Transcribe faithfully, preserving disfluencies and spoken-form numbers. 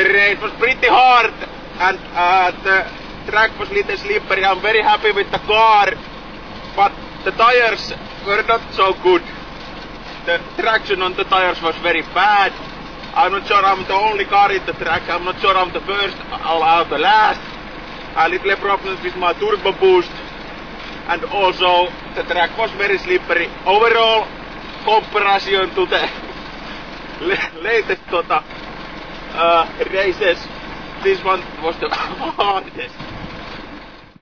the race was pretty hard, and uh, the track was little slippery. I'm very happy with the car, but the tires were not so good. The traction on the tires was very bad. I'm not sure I'm the only car in the track. I'm not sure I'm the first or the last. A little problems with my turbo boost, and also the track was very slippery. Overall, comparison to the latest tota, uh, races, this one was the hardest.